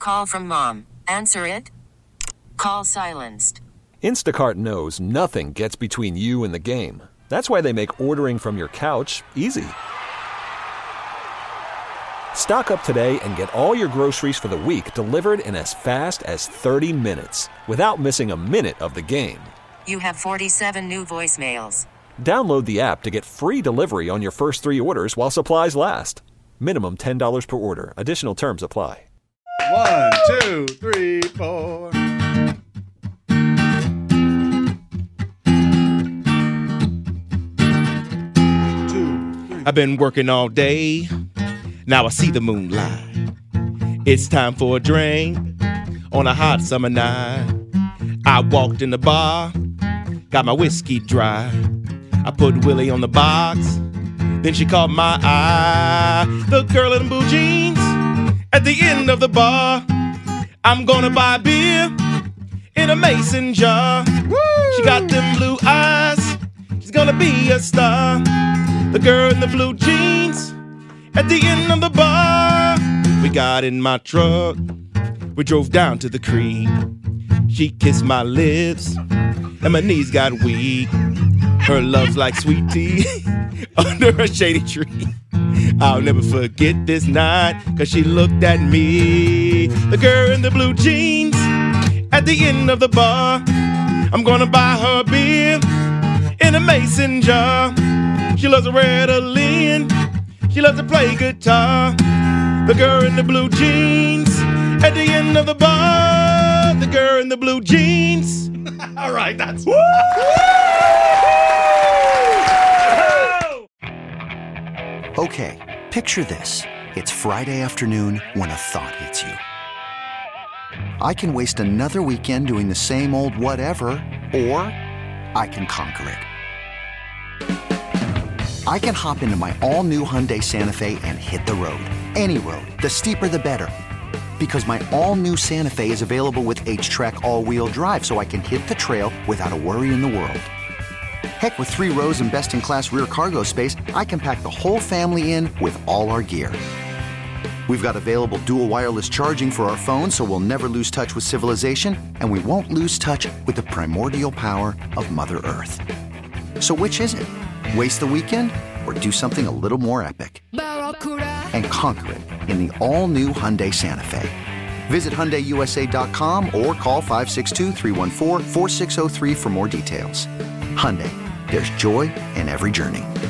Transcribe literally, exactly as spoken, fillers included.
call from mom. Answer it. Call silenced. Instacart knows nothing gets between you and the game. That's why they make ordering from your couch easy. Stock up today and get all your groceries for the week delivered in as fast as thirty minutes without missing a minute of the game. You have forty-seven new voicemails. Download the app to get free delivery on your first three orders while supplies last. Minimum ten dollars per order. Additional terms apply. One, two, three, four. I've been working all day. Now I see the moonlight. It's time for a drink on a hot summer night. I walked in the bar, got my whiskey dry. I put Willie on the box, then she caught my eye. The girl in blue jeans at the end of the bar. I'm gonna buy beer in a mason jar. Woo! She got them blue eyes, she's gonna be a star. The girl in the blue jeans at the end of the bar. We got in my truck, we drove down to the creek. She kissed my lips and my knees got weak. Her love's like sweet tea under a shady tree. I'll never forget this night, cause she looked at me. The girl in the blue jeans at the end of the bar. I'm gonna buy her beer in a mason jar. She loves a Ritalin, she loves to play guitar. The girl in the blue jeans at the end of the bar. The girl in the blue jeans. All right, that's... Okay, picture this. It's Friday afternoon when a thought hits you. I can waste another weekend doing the same old whatever, or I can conquer it. I can hop into my all-new Hyundai Santa Fe and hit the road. Any road. The steeper, the better. Because my all-new Santa Fe is available with H-Track all-wheel drive, so I can hit the trail without a worry in the world. Heck, with three rows and best-in-class rear cargo space, I can pack the whole family in with all our gear. We've got available dual wireless charging for our phones, so we'll never lose touch with civilization, and we won't lose touch with the primordial power of Mother Earth. So which is it? Waste the weekend or do something a little more epic? And conquer it in the all-new Hyundai Santa Fe. Visit Hyundai U S A dot com or call five six two, three one four, four six zero three for more details. Hyundai, there's joy in every journey.